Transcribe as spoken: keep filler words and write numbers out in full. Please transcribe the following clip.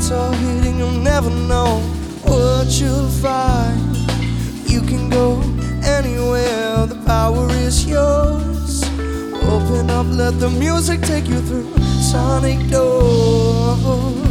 so hidden you'll never know what you'll find. You can go anywhere, the power is yours. Open up, let the music take you through sonic doors.